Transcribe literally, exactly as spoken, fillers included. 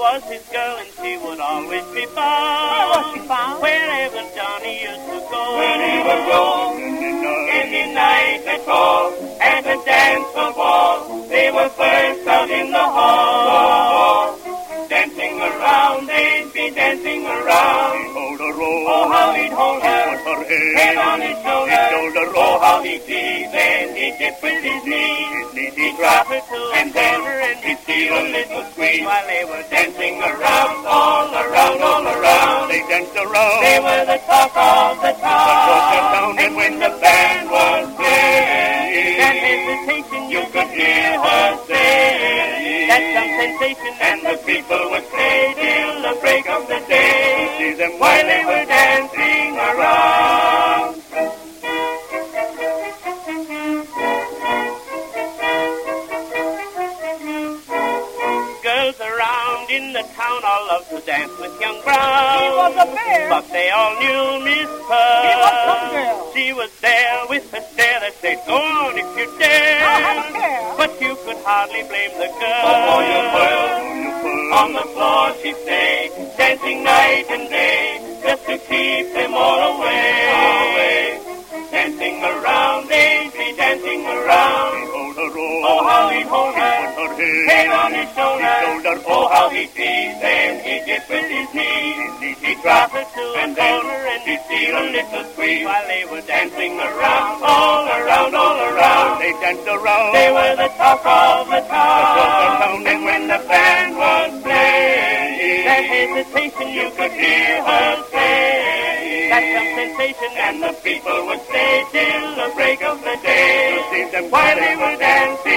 was his girl and she would always be found. Where was she found? Wherever Johnny used to go. When he would roam in the night, in the night at all, at the dance of all, they were first out in the hall. Dancing around, they'd be dancing around. He'd hold her roll. Oh, how he'd hold her. He'd put her head, head on his shoulder. He'd shoulder roll. Oh, how he'd tease, and he'd dip with his knees. His knees He'd he'd drop her to and a then corner and he'd steal a little squeeze. While they were Dancing around, all around, all around. They danced around. They were the talk of the The talk of the town. town. And when the band was playing, that hesitation you could hear her say, that's some sensation. and the people would stay till the break of the day, See them while they were dancing around. Girls around in the town all loved to dance with young Brown. He was a bear. But they all knew Miss He was some Pearl. girl. She was there with her stare that said, go on if you dare. I don't care. But you could hardly blame the girl. Oh, you pearl, you pearl. on the floor she'd stay, dancing night and day, just to keep them all away. Dancing around, they'd be dancing around. He'd hold her roll. Oh, how he'd hold her. He'd put her Head head, on his shoulder. His shoulder. Oh, how he teased, and he dip with his knees. He dropped her to and a then corner and he steal a little squeeze. while they were Dancing around, all around, all around. They danced around. They were the talk of the talk of the town. town. And when the band was playing, that hesitation you could hear her say, that's some sensation. and the people would stay till the break of the day, See them while they were dancing